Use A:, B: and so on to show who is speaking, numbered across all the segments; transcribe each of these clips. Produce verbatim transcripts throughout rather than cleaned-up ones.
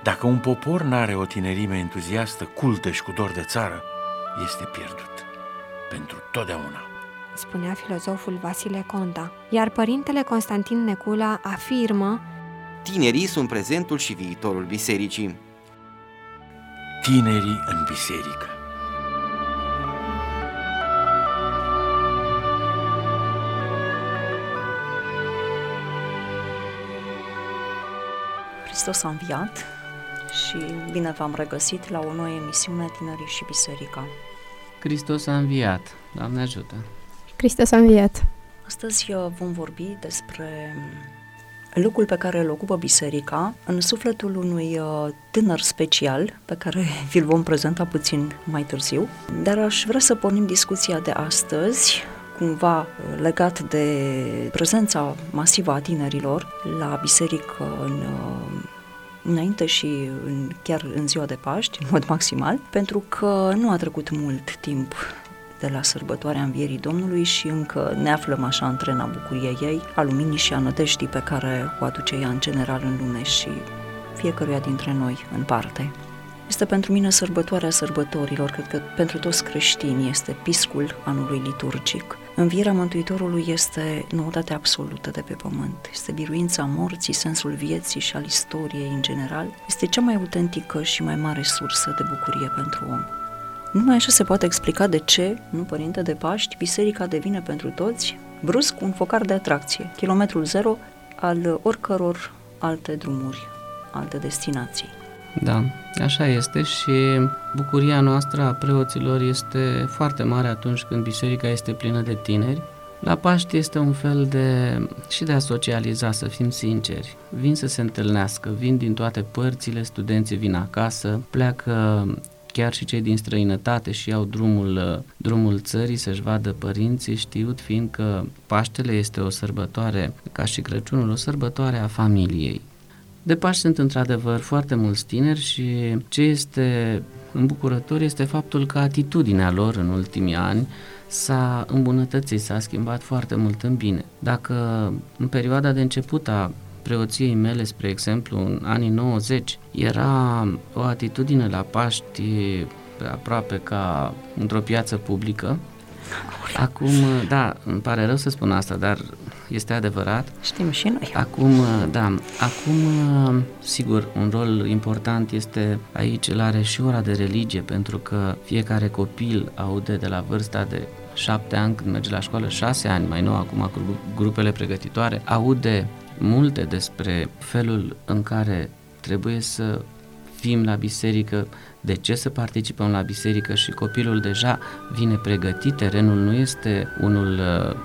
A: Dacă un popor n-are o tinerime entuziastă, cultă și cu dor de țară, este pierdut pentru totdeauna,
B: spunea filozoful Vasile Conta. Iar părintele Constantin Necula afirmă:
C: tinerii sunt prezentul și viitorul bisericii.
A: Tinerii în biserică.
D: Hristos a înviat și bine v-am regăsit la o nouă emisiune Tinerii și Biserica.
E: Hristos a înviat, Doamne ajută!
F: Hristos a înviat!
D: Astăzi vom vorbi despre locul pe care îl ocupă biserica în sufletul unui tânăr special, pe care vi-l vom prezenta puțin mai târziu, dar aș vrea să pornim discuția de astăzi cumva legat de prezența masivă a tinerilor la biserică în, înainte și în, chiar în ziua de Paști, în mod maximal, pentru că nu a trecut mult timp de la sărbătoarea Învierii Domnului și încă ne aflăm așa în trena bucuriei ei, a luminii și a nădejdii pe care o aduce ea în general în lume și fiecăruia dintre noi în parte. Este pentru mine sărbătoarea sărbătorilor, cred că pentru toți creștinii este piscul anului liturgic. Învierea Mântuitorului este noutatea absolută de pe pământ, este biruința morții, sensul vieții și al istoriei în general, este cea mai autentică și mai mare sursă de bucurie pentru om. Numai așa se poate explica de ce, nu părinte de Paști, biserica devine pentru toți brusc un focar de atracție, kilometrul zero al oricăror alte drumuri, alte destinații.
E: Da, așa este și bucuria noastră a preoților este foarte mare atunci când biserica este plină de tineri. La Paști este un fel de și de a socializa, să fim sinceri. Vin să se întâlnească, vin din toate părțile, studenții vin acasă, pleacă chiar și cei din străinătate și iau drumul, drumul țării să-și vadă părinții, știut fiind că Paștele este o sărbătoare, ca și Crăciunul, o sărbătoare a familiei. De Paști sunt într-adevăr foarte mulți tineri și ce este îmbucurător este faptul că atitudinea lor în ultimii ani s-a îmbunătățit, s-a schimbat foarte mult în bine. Dacă în perioada de început a preoției mele, spre exemplu, în anii nouăzeci, era o atitudine la Paști aproape ca într-o piață publică, acum, da, îmi pare rău să spun asta, dar este adevărat.
D: Știm și noi.
E: Acum, da, acum, sigur, un rol important este aici, îl are și ora de religie, pentru că fiecare copil aude de la vârsta de șapte ani, când merge la școală, șase ani, mai nou acum cu grupele pregătitoare, aude multe despre felul în care trebuie să fim la biserică, de ce să participăm la biserică și copilul deja vine pregătit, terenul nu este unul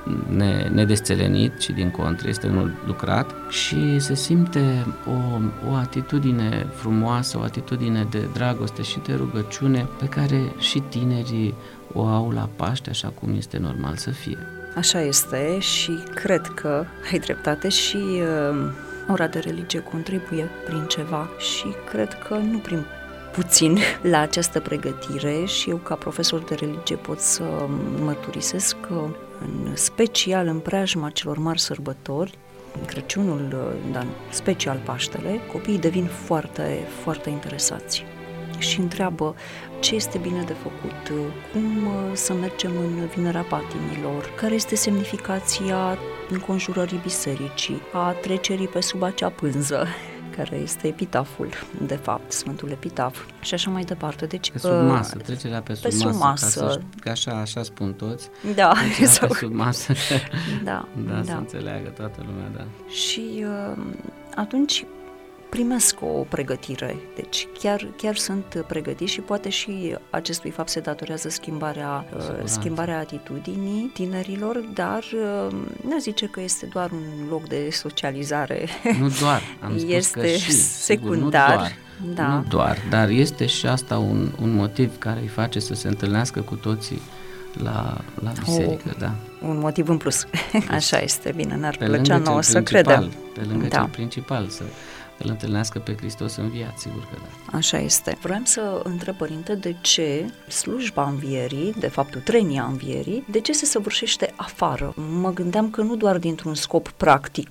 E: nedesțelenit, ci din contră este unul lucrat și se simte o, o atitudine frumoasă, o atitudine de dragoste și de rugăciune pe care și tinerii o au la Paște, așa cum este normal să fie.
D: Așa este și cred că ai dreptate și uh, ora de religie contribuie prin ceva și cred că nu prin puțin la această pregătire și eu ca profesor de religie pot să mărturisesc că în special în preajma celor mari sărbători, Crăciunul, dar special Paștele, copiii devin foarte, foarte interesați și întreabă ce este bine de făcut, cum să mergem în Vinerea Patimilor, care este semnificația înconjurării bisericii, a trecerii pe sub acea pânză, care este epitaful, de fapt, Sfântul Epitaf și așa mai departe. Deci,
E: pe sub masă, uh, trecerea pe sub,
D: pe sub masă. masă.
E: Ca să, că așa, așa spun toți.
D: Da.
E: Sau... pe sub masă.
D: Da,
E: da,
D: da.
E: Să înțeleagă toată lumea, da.
D: Și uh, atunci primesc o pregătire, deci chiar, chiar sunt pregătiți și poate și acestui fapt se datorează schimbarea, uh, schimbarea atitudinii tinerilor, dar uh, nu zice că este doar un loc de socializare.
E: Nu doar, am spus
D: este
E: că și,
D: secundar.
E: Sigur, nu doar,
D: da.
E: nu doar, dar este și asta un, un motiv care îi face să se întâlnească cu toții la, la biserică, oh, da.
D: Un motiv în plus. Așa este, bine, n-ar
E: pe
D: plăcea nouă să credem.
E: Pe lângă
D: da.
E: cel principal, să îl întâlnească pe Hristos înviat, sigur că da.
D: Așa este. Vreau să întreb, părinte, de ce slujba învierii, de fapt utrenia învierii, de ce se săvârșește afară? Mă gândeam că nu doar dintr-un scop practic,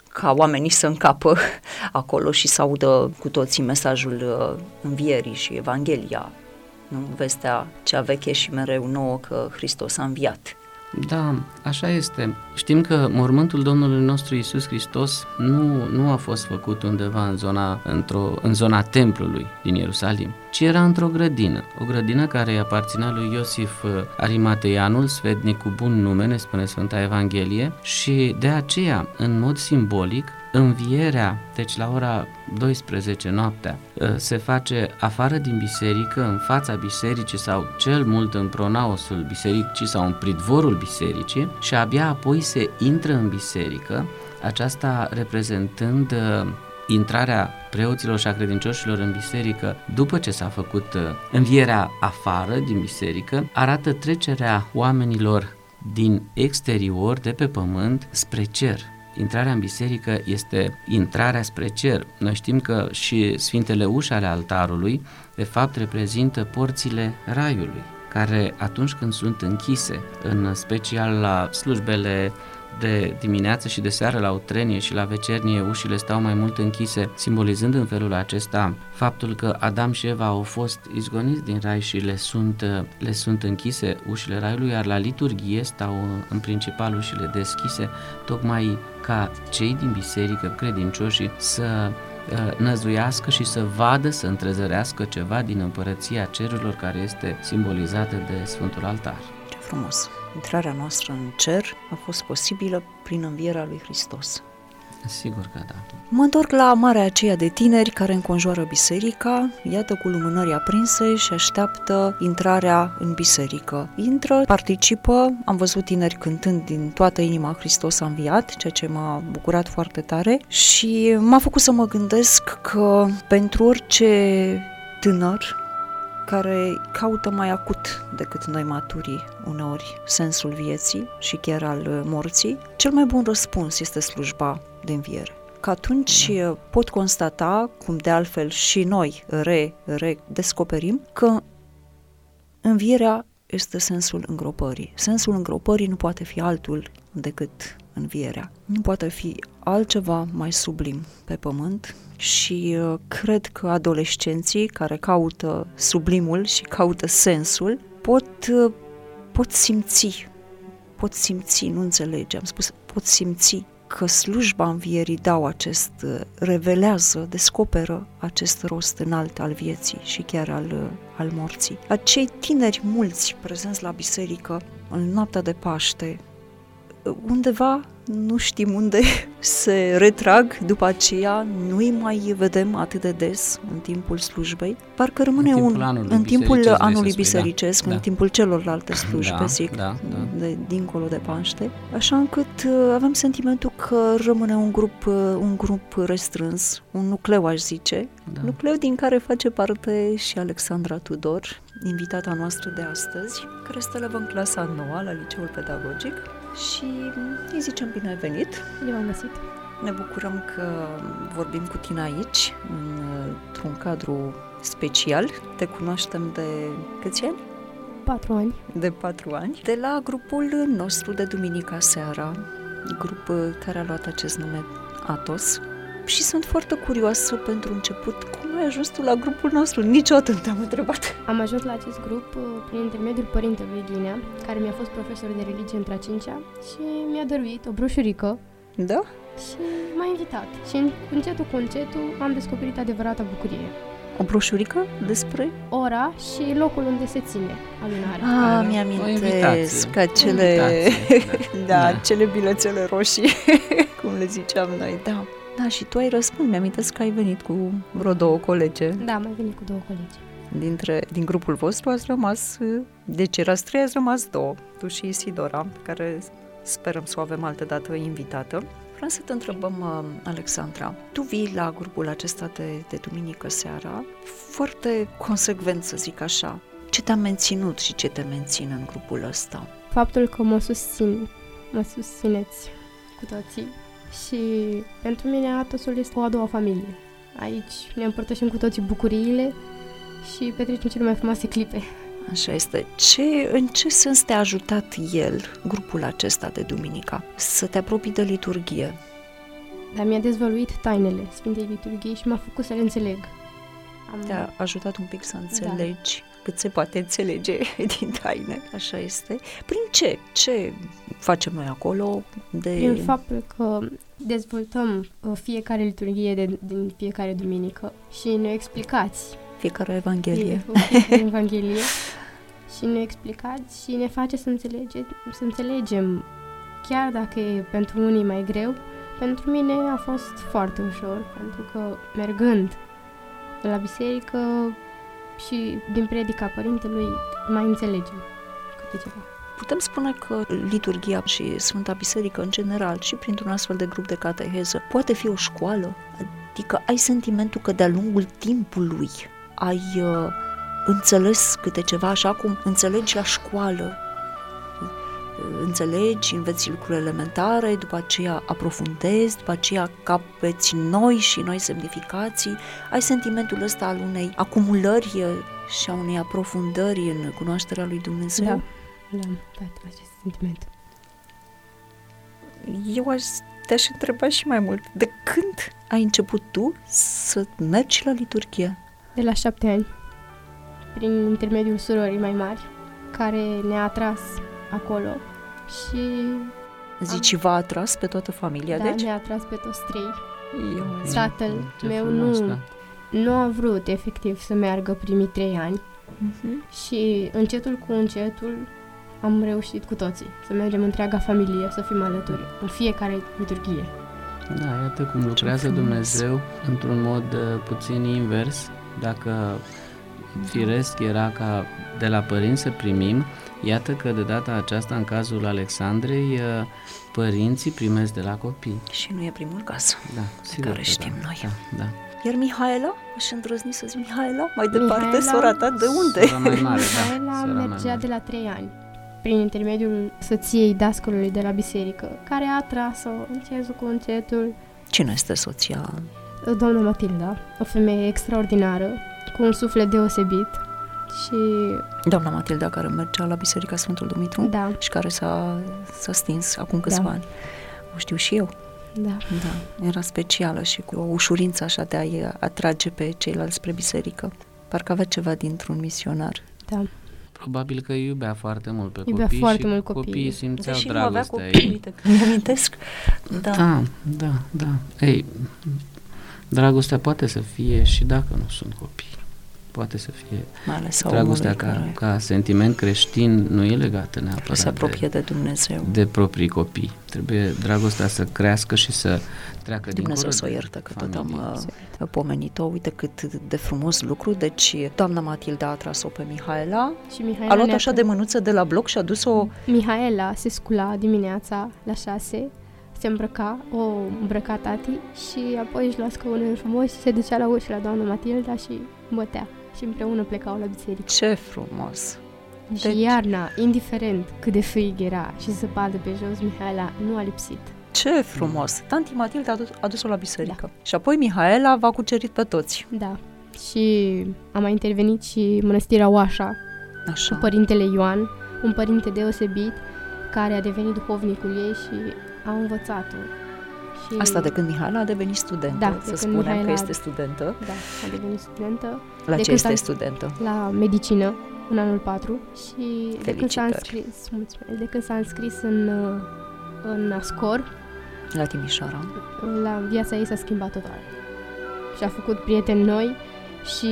D: ca oamenii să încapă acolo și să audă cu toții mesajul învierii și Evanghelia, nu? Vestea cea veche și mereu nouă că Hristos a înviat.
E: Da, așa este. Știm că mormântul Domnului nostru Iisus Hristos nu, nu a fost făcut undeva în zona, într-o, în zona templului din Ierusalim, ci era într-o grădină, o grădină care îi aparținea lui Iosif Arimateianul, sfetnic cu bun nume, ne spune Sfânta Evanghelie, și de aceea, în mod simbolic, învierea, deci la ora douăsprezece noaptea, se face afară din biserică, în fața bisericii sau cel mult în pronaosul bisericii sau în pridvorul bisericii, și abia apoi se intră în biserică, aceasta reprezentând intrarea preoților și a credincioșilor în biserică după ce s-a făcut învierea afară din biserică, arată trecerea oamenilor din exterior, de pe pământ, spre cer. Intrarea în biserică este intrarea spre cer. Noi știm că și sfintele uși ale altarului, de fapt, reprezintă porțile raiului, care atunci când sunt închise, în special la slujbele de dimineață și de seară la utrenie și la vecernie, ușile stau mai mult închise, simbolizând în felul acesta faptul că Adam și Eva au fost izgoniți din rai și le sunt, le sunt închise ușile raiului, iar la liturghie stau în principal ușile deschise, tocmai ca cei din biserică, credincioșii, să năzuiască și să vadă, să întrezărească ceva din împărăția cerurilor care este simbolizată de Sfântul Altar.
D: Ce frumos! Intrarea noastră în cer a fost posibilă prin învierea lui Hristos.
E: Sigur că da.
D: Mă întorc la marea aceea de tineri care înconjoară biserica, iată cu lumânări aprinse și așteaptă intrarea în biserică. Intră, participă, am văzut tineri cântând din toată inima Hristos a înviat, ceea ce m-a bucurat foarte tare și m-a făcut să mă gândesc că pentru orice tânăr care caută mai acut decât noi maturii uneori sensul vieții și chiar al morții, cel mai bun răspuns este slujba de înviere. Că atunci pot constata, cum de altfel și noi re, redescoperim, că învierea este sensul îngropării. Sensul îngropării nu poate fi altul decât învierea. Nu poate fi altceva mai sublim pe pământ și uh, cred că adolescenții care caută sublimul și caută sensul pot, uh, pot simți, pot simți, nu înțelege, am spus, pot simți că slujba învierii dau acest, uh, revelează, descoperă acest rost înalt al vieții și chiar al, uh, al morții. Acei tineri mulți prezenți la biserică în noaptea de Paște, undeva, nu știm unde, se retrag, după aceea nu-i mai vedem atât de des în timpul slujbei, parcă rămâne
E: în
D: un
E: timpul anului
D: în timpul
E: bisericesc,
D: anului
E: spui,
D: bisericesc,
E: da.
D: în
E: Da.
D: timpul celorlalte slujbe,
E: da,
D: zic,
E: da, da.
D: de dincolo de Paște, așa încât uh, avem sentimentul că rămâne un grup, uh, un grup restrâns, un nucleu, aș zice,
E: Da.
D: nucleu din care face parte și Alexandra Tudor, invitata noastră de astăzi, care este elevă în clasa nouă la Liceul Pedagogic. Și îi zicem bine ai venit.
F: Eu am găsit.
D: Ne bucurăm că vorbim cu tine aici, într-un cadru special. Te cunoaștem de câți ani?
F: Patru ani.
D: De patru ani. De la grupul nostru de duminica seara, grup care a luat acest nume Atos. Și sunt foarte curioasă pentru început, cum ai ajuns tu la grupul nostru? Niciodată nu te-am întrebat.
F: Am ajuns la acest grup uh, prin intermediul părintelui Ghinea, care mi-a fost profesor de religie între a cincea și mi-a dăruit o broșurică
D: Da?
F: și m-a invitat. Și încetul cu încetul am descoperit adevărata bucurie.
D: O broșurică despre?
F: Ora și locul unde se ține adunarea.
D: Ah,
E: O
D: mi-amintesc
E: invitație.
D: că acele,
E: O invitație,
D: da,
E: da.
D: acele bilețele roșii, cum le ziceam noi, da. Da, și tu ai răspuns, mi-amintesc că ai venit cu vreo două colege.
F: Da, am mai venit cu două colegi.
D: Dintre, din grupul vostru ați rămas, deci erați trei, ați rămas două, tu și Isidora, care sperăm să o avem altă dată invitată. Vreau să te întrebăm, Alexandra, tu vii la grupul acesta de, de duminică seara foarte consecvent, să zic așa. Ce te-a menținut și ce te menține în grupul ăsta?
F: Faptul că mă susțin, mă susțineți cu toții și pentru mine Atosul este o a doua familie. Aici ne împărtășim cu toții bucuriile și petrecem cele mai frumoase clipe.
D: Așa este. Ce, în ce sens te-a ajutat el, grupul acesta de duminica, să te apropii de liturghie?
F: dar mi-a dezvăluit tainele Sfintei Liturghii și m-a făcut să le înțeleg. Am...
D: Te-a ajutat un pic să înțelegi da. cât se poate înțelege din taine, așa este. Prin ce? Ce facem noi acolo? De...
F: Prin faptul că dezvoltăm fiecare liturghie de, din fiecare duminică și ne explicați
D: fiecare Evanghelie.
F: Fiecare Evanghelie și ne explicați și ne face să, înțelege, să înțelegem, chiar dacă e pentru unii mai greu, pentru mine a fost foarte ușor, pentru că mergând la biserică și din predica părintelui mai înțelegem câte ceva.
D: Putem spune că liturghia și Sfânta Biserică în general și printr-un astfel de grup de cateheză poate fi o școală? Adică ai sentimentul că de-a lungul timpului ai uh, înțeles câte ceva, așa cum înțelegi la școală. Înțelegi, înveți lucruri elementare, după aceea aprofundezi, după aceea capeți noi și noi semnificații. Ai sentimentul ăsta al unei acumulări și a unei aprofundări în cunoașterea lui Dumnezeu?
F: Da, da, da, acest sentiment.
D: Eu aș, te-aș întreba și mai mult. De când ai început tu să mergi la liturghie?
F: De la șapte ani, prin intermediul surorii mai mari, care ne-a atras acolo și...
D: Zici, am... v-a atras pe toată familia,
F: da,
D: deci?
F: ne-a atras pe toți trei.
D: Eu...
F: Tatăl
E: Ce
F: meu
E: frumos,
F: nu,
E: da.
F: nu a vrut efectiv să meargă primii trei ani
D: Uh-huh.
F: și încetul cu încetul am reușit cu toții să mergem întreaga familie, să fim alături în fiecare liturghie.
E: Da, iată cum lucrează Dumnezeu într-un mod uh, puțin invers. Dacă firesc era ca de la părinți să primim, iată că de data aceasta, în cazul Alexandrei, uh, părinții primesc de la copii.
D: Și nu e primul caz
E: Da, sigur
D: care
E: că
D: știm
E: da.
D: noi.
E: Da, da.
D: Iar Mihaela? Aș îndrăzni să zic Mihaela? Mai departe,
F: Mihaela,
D: sora ta, de unde?
E: Sora mai mare, da.
F: Mihaela
E: Sora mai
F: mergea
E: mare.
F: de la trei ani, prin intermediul soției dascălului de la biserică, care a atras-o încetul cu încetul.
D: Cine este soția?
F: Doamna Matilda, o femeie extraordinară, cu un suflet deosebit și...
D: Doamna Matilda, care mergea la Biserica Sfântul Dumitru
F: Da,
D: și care s-a, s-a stins acum câțiva
F: Da.
D: ani. O știu și eu.
F: da.
D: Da, era specială și cu o ușurință așa de a-i atrage pe ceilalți spre biserică. Parcă avea ceva dintr-un misionar.
F: Da.
E: Probabil că iubea foarte mult pe
F: Iubea
E: copii
F: foarte
E: și
F: mult copiii.
E: copiii simțeau
D: Deși nu avea
E: dragostea
D: copii,
E: ei.
D: uite, că mi-amintesc. Da.
E: Da, da, da. Ei, dragostea poate să fie și dacă nu sunt copii. Poate să fie.
D: Mai ales a
E: Dragostea
D: omului
E: ca,
D: care
E: ca sentiment creștin nu e legată neapărat
D: se apropie
E: de,
D: de Dumnezeu.
E: de proprii copii. Trebuie dragostea să crească și să treacă
D: Dumnezeu
E: dincolo
D: să o
E: de
D: iertă, că tot
E: familie.
D: am uh, pomenit-o. Uite cât de frumos lucru. Deci doamna Matilda a atras-o pe Mihaela,
F: Și Mihaela
D: a luat
F: ne-a
D: așa de mânuță de la bloc și a dus-o...
F: Mihaela se scula dimineața la șase, se îmbrăca, o îmbrăca tati și apoi își lua scaunul frumos și se ducea la ușă la doamna Matilda și bătea. Și împreună plecau la biserică.
D: Ce frumos!
F: Și
D: Deci-
F: iarna, indiferent cât de frig era și zăpadă pe jos, Mihaela nu a lipsit.
D: Ce frumos! Tanti Matilda a, dus, a dus-o la biserică. Da. Și apoi Mihaela v-a cucerit pe toți.
F: Da. Și a mai intervenit și mănăstirea Oașa
D: Așa.
F: cu părintele Ioan, un părinte deosebit care a devenit duhovnicul ei și a învățat-o. Și...
D: Asta de când Mihaela a devenit studentă.
F: Da, de
D: să
F: când
D: spunem
F: Mihaela
D: că
F: a-
D: este studentă.
F: Da, a devenit studentă
D: La
F: De
D: ce
F: când
D: este
F: s-a-
D: studentă?
F: la medicină în anul patru și de când s-a
D: Felicitări.
F: înscris, mulțumesc, de când s-a înscris în, uh, în Ascor,
D: La Timișoara.
F: la viața ei s-a schimbat total. Și a făcut prieteni noi și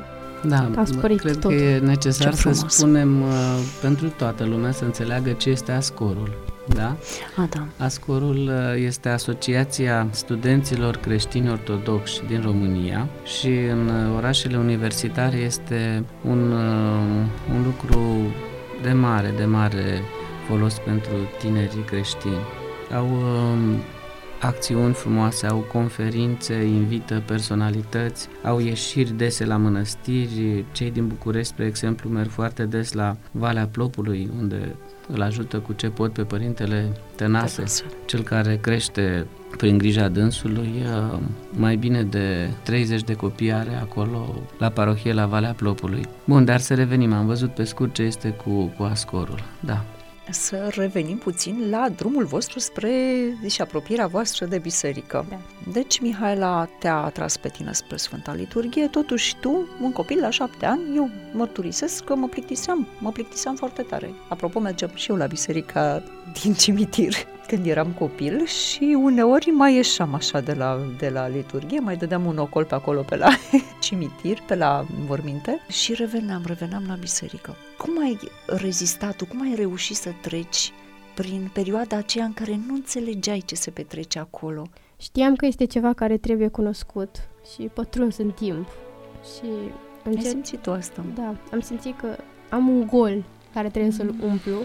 E: Da,
F: A sporit
E: cred
F: tot.
E: că e necesar
D: Ce
E: să
D: frumos.
E: spunem uh, pentru toată lumea să înțeleagă ce este Ascorul. Da?
D: A, da.
E: Ascorul uh, este Asociația Studenților Creștini Ortodoxi din România și în uh, orașele universitare este un, uh, un lucru de mare, de mare folos pentru tinerii creștini. Au uh, acțiuni frumoase, au conferințe, invită personalități, au ieșiri dese la mănăstiri. Cei din București, spre exemplu, merg foarte des la Valea Plopului, unde îl ajută cu ce pot pe părintele Tănase,
D: Tănase.
E: cel care crește prin grija dânsului. Mai bine de treizeci de copii are acolo la parohie la Valea Plopului. Bun, dar să revenim, am văzut pe scurt ce este cu, cu Ascorul. Da.
D: să revenim puțin la drumul vostru spre și apropierea voastră de biserică.
F: Da.
D: Deci Mihaela te-a atras pe tine spre Sfânta Liturghie, totuși tu, un copil la șapte ani, eu mărturisesc că mă plictiseam, mă plictiseam foarte tare. Apropo, mergeam și eu la biserica din cimitir când eram copil și uneori mai ieșeam așa de la, de la liturghie, mai dădeam un ocol pe acolo pe la cimitir, pe la morminte și reveneam, reveneam la biserică. Cum ai rezistat tu, cum ai reușit să treci prin perioada aceea în care nu înțelegeai ce se petrece acolo?
F: Știam că este ceva care trebuie cunoscut și pătruns în timp. Și
D: Ai
F: încet,
D: simțit tu asta?
F: da, am simțit că am un gol care trebuie să-l umplu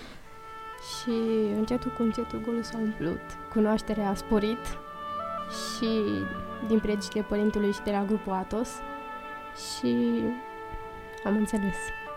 F: și încetul cu încetul golul s-a umplut. Cunoașterea a sporit și din predicile Părintelui și de la grupul Atos și am înțeles.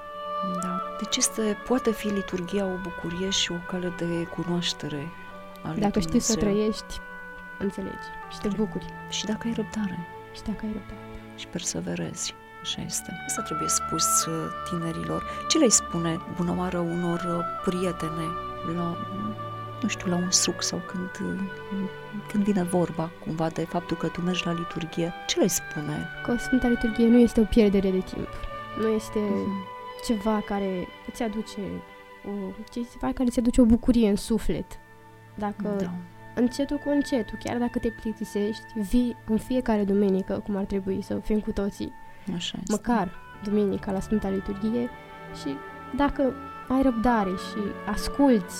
D: Da. Deci este, poate fi liturghia o bucurie și o cale de cunoaștere a lui
F: Dacă știi să
D: Dumnezeu.
F: trăiești, înțelegi și te bucuri.
D: Și dacă ai răbdare
F: Și dacă ai răbdare.
D: și perseverezi. Așa este. Asta trebuie spus uh, tinerilor. Ce le spune bună oară unor uh, prietene la, nu știu, la un suc sau când, uh, când vine vorba cumva de faptul că tu mergi la liturghie? Ce le spune?
F: Că Sfânta Liturghie nu este o pierdere de timp. Nu este
D: Mhm.
F: ceva care îți aduce o, ceva care îți aduce o bucurie în suflet. Dacă
D: Da.
F: încetul cu încetul, chiar dacă te plictisești, vii în fiecare duminică, cum ar trebui să fim cu toții,
D: Așa este.
F: măcar duminica la Sfânta Liturghie și dacă ai răbdare și asculți,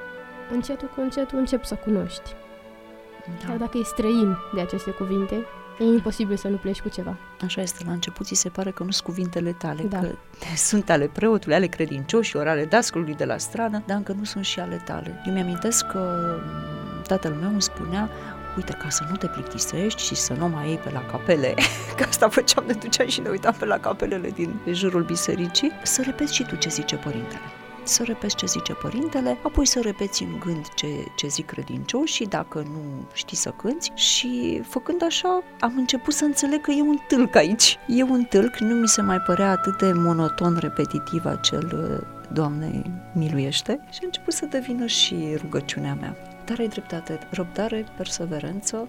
F: încetul cu încetul începi să cunoști. Chiar
D: Da.
F: dacă e străin de aceste cuvinte, e imposibil să nu pleci cu ceva.
D: Așa este, la început ți se pare că nu sunt cuvintele tale,
F: Da.
D: că sunt ale preotului, ale credincioșilor, ale dascălului de la stradă, dar încă nu sunt și ale tale. Eu mi-amintesc că m, tatăl meu îmi spunea, uite, ca să nu te plictisești și să nu mai iei pe la capele, că asta făceam, ne duceam și ne uitam pe la capelele din jurul bisericii, să repeți și tu ce zice părintele. Să repeți ce zice părintele, apoi să repeți în gând ce, ce zic credincioșii, dacă nu știi să cânți și făcând așa am început să înțeleg că e un tâlc aici. E un tâlc, nu mi se mai părea atât de monoton, repetitiv acel Doamne miluiește și a început să devină și rugăciunea mea. Dar ai dreptate, răbdare, perseverență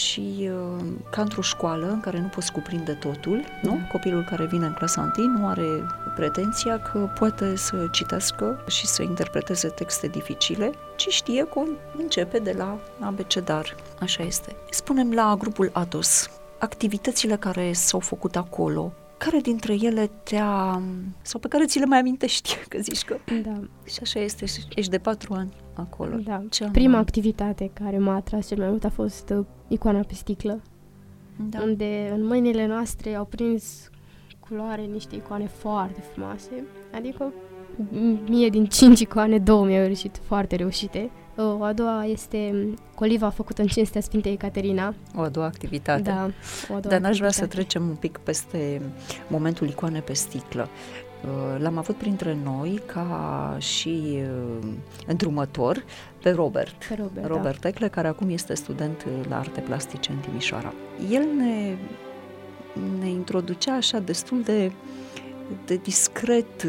D: și uh, ca într-o școală în care nu poți cuprinde totul, nu?
F: Da.
D: Copilul care vine în clasa întâi nu are pretenția că poate să citească și să interpreteze texte dificile, ci știe că începe de la abecedar. Așa este. Spunem la grupul Atos, activitățile care s-au făcut acolo, care dintre ele te-a... sau pe care ți le mai amintești, că zici că...
F: Da.
D: Și așa este, și ești de patru ani acolo.
F: Da.
D: Ce anume?
F: Prima activitate care m-a atras cel mai mult a fost uh, icoana pe sticlă,
D: Da.
F: unde în mâinile noastre au prins culoare niște icoane foarte frumoase, adică m- mie din cinci icoane, două mi-au ieșit foarte reușite. O a doua este coliva făcută în cinstea Sfintei Ecaterina.
D: O a doua activitate.
F: Da, o a doua
D: Dar n-aș vrea să
F: activitate.
D: trecem un pic peste momentul icoane pe sticlă. L-am avut printre noi ca și îndrumător pe Robert.
F: Pe Robert,
D: Robert Ecle, care acum este student la arte plastice în Timișoara. El ne, ne introducea așa destul de de discret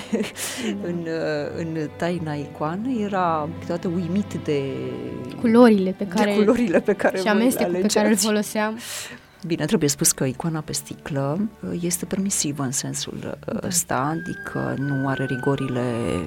D: în, în taina icoană, era câteodată uimit de
F: culorile pe care,
D: de culorile pe care
F: și amestecul pe care îl
D: alegeați.
F: foloseam.
D: Bine, trebuie spus că icoana pe sticlă este permisivă în sensul ăsta, adică nu are rigorile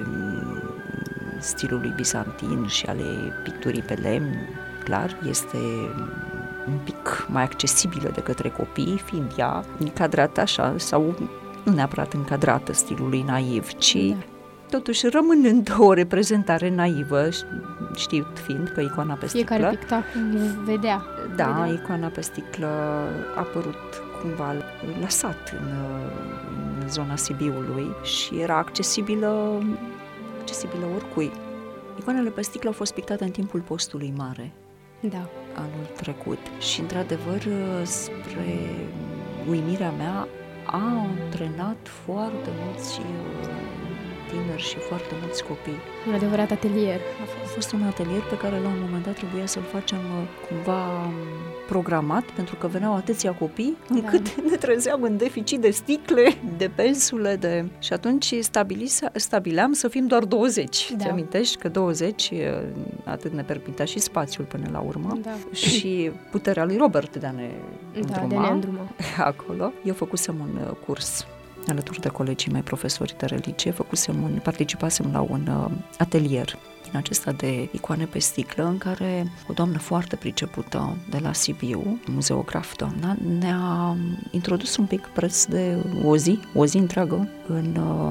D: stilului bizantin și ale picturii pe lemn, clar, este un pic mai accesibilă de către copii, fiind ea încadrată așa, sau nu neapărat încadrată stilului naiv, ci
F: Da.
D: totuși rămânând o reprezentare naivă, știut fiind că icoana pe
F: Fiecare
D: sticlă...
F: pictac vedea.
D: Da,
F: vedea.
D: icoana pe sticlă a apărut cumva la sat în, în zona Sibiului și era accesibilă, accesibilă oricui. Icoanele pe sticlă au fost pictate în timpul postului mare,
F: Da.
D: anul trecut și, într-adevăr, spre uimirea mea, a antrenat foarte mulți tineri și foarte mulți copii.
F: Un adevărat atelier a
D: A
F: fost.
D: fost un atelier pe care la un moment dat trebuia să-l facem uh, cumva um, programat, pentru că veneau atâția copii, încât da. ne trezeam în deficit de sticle, de pensule, de... și atunci stabilise, stabileam să fim doar douăzeci.
F: Da.
D: Ți amintești că douăzeci, uh, atât ne permitea și spațiul până la urmă,
F: Da.
D: și puterea lui Robert de a ne
F: Da,
D: îndruma
F: de ne îndruma.
D: acolo. Eu făcusem un uh, curs alături de colegii mei profesori de religie, făcusem un, participasem la un uh, atelier din acesta de icoane pe sticlă, în care o doamnă foarte pricepută de la Sibiu, muzeograf doamna, ne-a introdus un pic preț de o zi, o zi întreagă în, uh,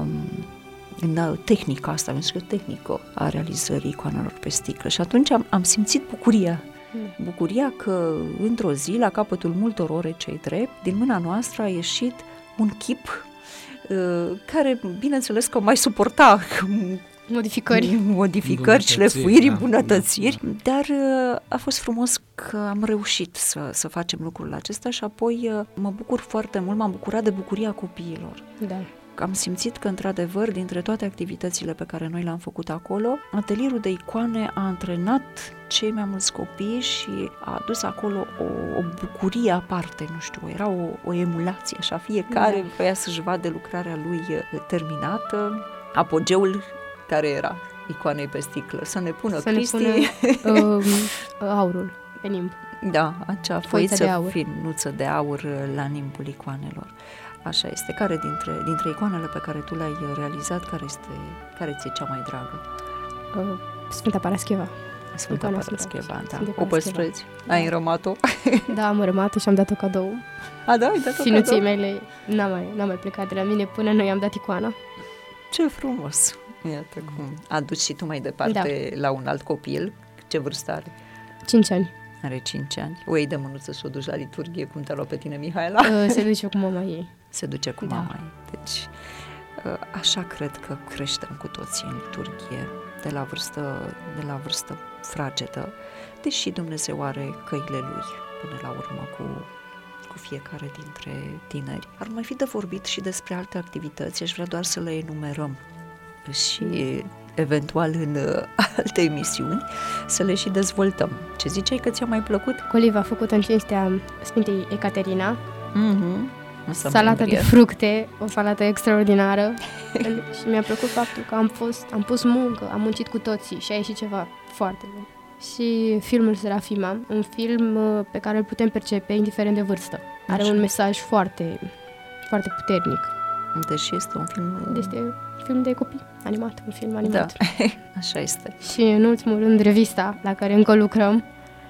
D: în tehnica asta, în tehnică a realizării icoanelor pe sticlă. Și atunci am, am simțit bucuria bucuria că într-o zi, la capătul multor ore cei drept, din mâna noastră a ieșit un chip uh, care, bineînțeles că mai suporta
F: Modificări.
D: modificări, șlefuiri,
A: da.
D: îmbunătățiri, dar uh, a fost frumos că am reușit să, să facem lucrul acesta și apoi uh, mă bucur foarte mult, m-am bucurat de bucuria copiilor.
F: Da.
D: Am simțit că, într-adevăr, dintre toate activitățile pe care noi le-am făcut acolo, atelierul de icoane a antrenat cei mai mulți copii și a adus acolo o, o bucurie aparte, nu știu, era o, o emulație, așa, fiecare
F: Da.
D: voia să-și vadă lucrarea lui terminată, apogeul care era icoanei pe sticlă, să ne pună
F: Să
D: Cristi,
F: ne pună um, aurul pe nimb.
D: da, acea
F: Foiță de
D: foiță
F: aur.
D: finuță de aur la nimbul icoanelor. Așa este. Care dintre, dintre icoanele pe care tu le-ai realizat, care este, care ți-e cea mai dragă?
F: Uh, Sfânta Parascheva.
D: Sfânta
F: Icoana
D: Parascheva,
F: Sfânta
D: da.
F: Sfânta
D: O
F: Parascheva.
D: păstrezi?
F: Da.
D: Ai înrămat-o?
F: Da, am rămat și am dat-o cadou.
D: A, da, ai dat-o
F: Finuței
D: cadou?
F: mele n-a mai, n-a mai plecat de la mine până noi am dat icoana.
D: Ce frumos! Iată cum aduci și tu mai departe da. la un alt copil. Ce vârstă are?
F: Cinci ani.
D: Are cinci ani. O iei de mânuță să o duci la liturghie, cum te-a luat pe tine, Mihaela?
F: Uh, se duce cu mama ei.
D: Se duce cu
F: Da.
D: mama ei. Deci, așa cred că creștem cu toții în liturghie, de la vârstă, de la vârstă fragedă, deși Dumnezeu are căile Lui până la urmă cu, cu fiecare dintre tineri. Ar mai fi de vorbit și despre alte activități, aș vrea doar să le enumerăm și eventual în alte emisiuni să le și dezvoltăm. Ce ziceai că ți-a mai plăcut?
F: Coliva făcută în cinstea Sfintei Ecaterina,
D: Mm-hmm.
F: salată de fructe, o salată extraordinară. Și mi-a plăcut faptul că am, fost, am pus muncă, am muncit cu toții și a ieșit ceva foarte bun. Și filmul Serafima, un film uh, pe care îl putem percepe indiferent de vârstă. Are
D: Așa.
F: un mesaj foarte, foarte puternic.
D: Deși este un film...
F: Este un film de copii, animat, un film animat.
D: Da, așa este.
F: Și în ultimul rând revista la care încă lucrăm.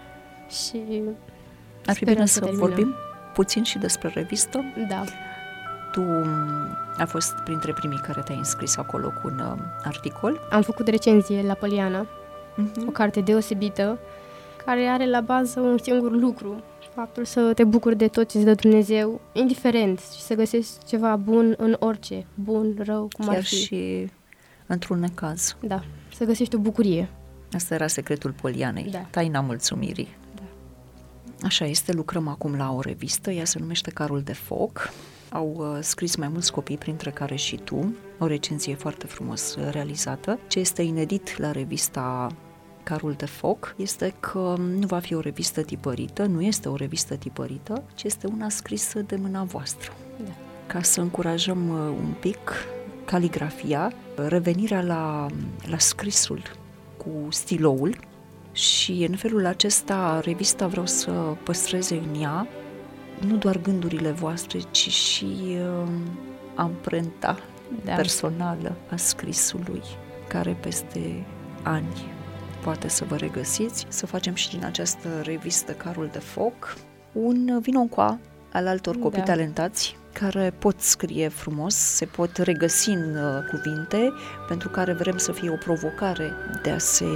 F: Și
D: Ar fi
F: sperăm
D: bine
F: să
D: să
F: terminăm.
D: vorbim puțin și despre revistă.
F: Da.
D: Tu ai fost printre primii care te-ai înscris acolo cu un uh, articol.
F: Am făcut recenzie la Poliana, o
D: Uh-huh.
F: carte deosebită, care are la bază un singur lucru, faptul să te bucuri de tot ce îți dă Dumnezeu, indiferent, și să găsești ceva bun în orice, bun, rău, cum
D: Chiar
F: ar fi.
D: și într-un necaz.
F: Da, să găsești o bucurie.
D: Asta era secretul Polianei,
F: Da.
D: taina mulțumirii.
F: Da.
D: Așa este, lucrăm acum la o revistă, ea se numește Carul de Foc. Au uh, scris mai mulți copii, printre care și tu, o recenzie foarte frumos uh, realizată. Ce este inedit la revista Carul de Foc este că nu va fi o revistă tipărită, nu este o revistă tipărită, ci este una scrisă de mâna voastră.
F: Da.
D: Ca să încurajăm uh, un pic caligrafia, revenirea la, la scrisul cu stiloul și în felul acesta revista vreau să păstreze în ea nu doar gândurile voastre, ci și uh, amprenta
F: Da.
D: personală a scrisului, care peste ani poate să vă regăsiți, să facem și din această revistă Carul de Foc un vino-ncoa al altor copii
F: Da.
D: talentați care pot scrie frumos, se pot regăsi în uh, cuvinte, pentru care vrem să fie o provocare de a se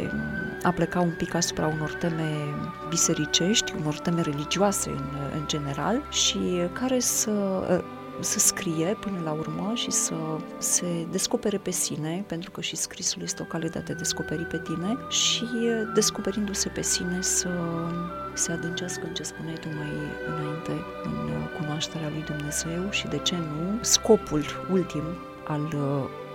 D: a pleca un pic asupra unor teme bisericești, unor teme religioase în, în general și care să uh, să scrie până la urmă și să se descopere pe sine, pentru că și scrisul este o cale de a te descoperi pe tine și descoperindu-se pe sine să se adâncească în ce spuneai tu mai înainte, în cunoașterea lui Dumnezeu și, de ce nu, scopul ultim al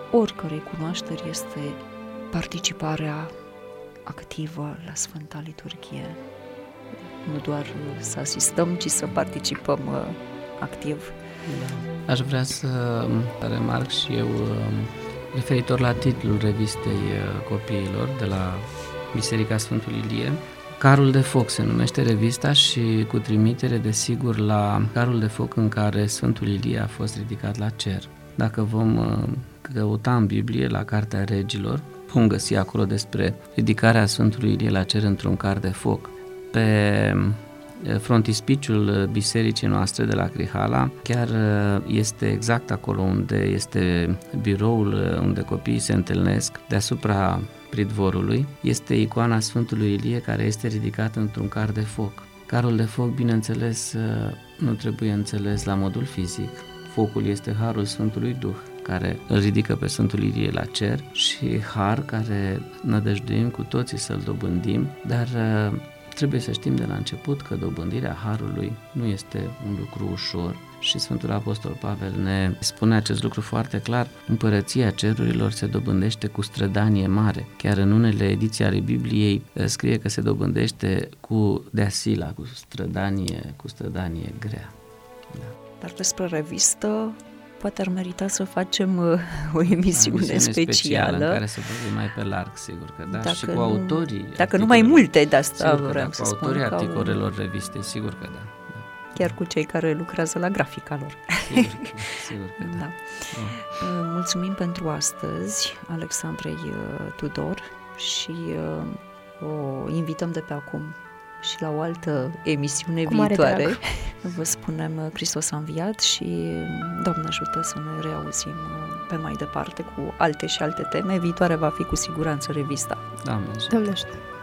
D: oricărei cunoașteri este participarea activă la Sfânta Liturghie. Nu doar să asistăm, ci să participăm activ.
E: Da. Aș vrea să remarc și eu referitor la titlul revistei copiilor de la Biserica Sfântul Ilie. Carul de foc se numește revista și cu trimitere desigur la carul de foc în care Sfântul Ilie a fost ridicat la cer. Dacă vom căuta în Biblie la Cartea Regilor, vom găsi acolo despre ridicarea Sfântului Ilie la cer într-un car de foc. Pe frontispiciul bisericii noastre de la Crihala chiar este exact acolo unde este biroul unde copiii se întâlnesc, deasupra pridvorului, este icoana Sfântului Ilie care este ridicată într-un car de foc. Carul de foc, bineînțeles, nu trebuie înțeles la modul fizic. Focul este harul Sfântului Duh, care îl ridică pe Sfântul Ilie la cer și har care nădăjduim cu toții să-l dobândim, dar trebuie să știm de la început că dobândirea harului nu este un lucru ușor și Sfântul Apostol Pavel ne spune acest lucru foarte clar. Împărăția cerurilor se dobândește cu strădanie mare. Chiar în unele ediții ale Bibliei scrie că se dobândește cu deasila, cu strădanie, cu strădanie grea. Da.
D: Dar despre revistă poate ar merita să facem uh, o emisiune, emisiune specială, specială
E: în care să vorbim mai pe larg, sigur că da,
D: dacă
E: și cu
D: nu,
E: autorii.
D: Dacă nu mai multe de asta
E: sigur
D: vreau
E: da,
D: să
E: cu
D: spun.
E: Autorii
D: Cu
E: articolelor au... reviste, sigur că da, da.
D: Chiar cu cei care lucrează la grafica lor.
E: Sigur că, sigur că da.
D: da. da. Mulțumim pentru astăzi, Alexandrei Tudor, și o invităm de pe acum și la o altă emisiune cu viitoare. Vă spunem Hristos a înviat și Doamne ajută să ne reauzim pe mai departe cu alte și alte teme. Viitoare va fi cu siguranță revista.
E: Doamne ajută.
F: Doamne ajută.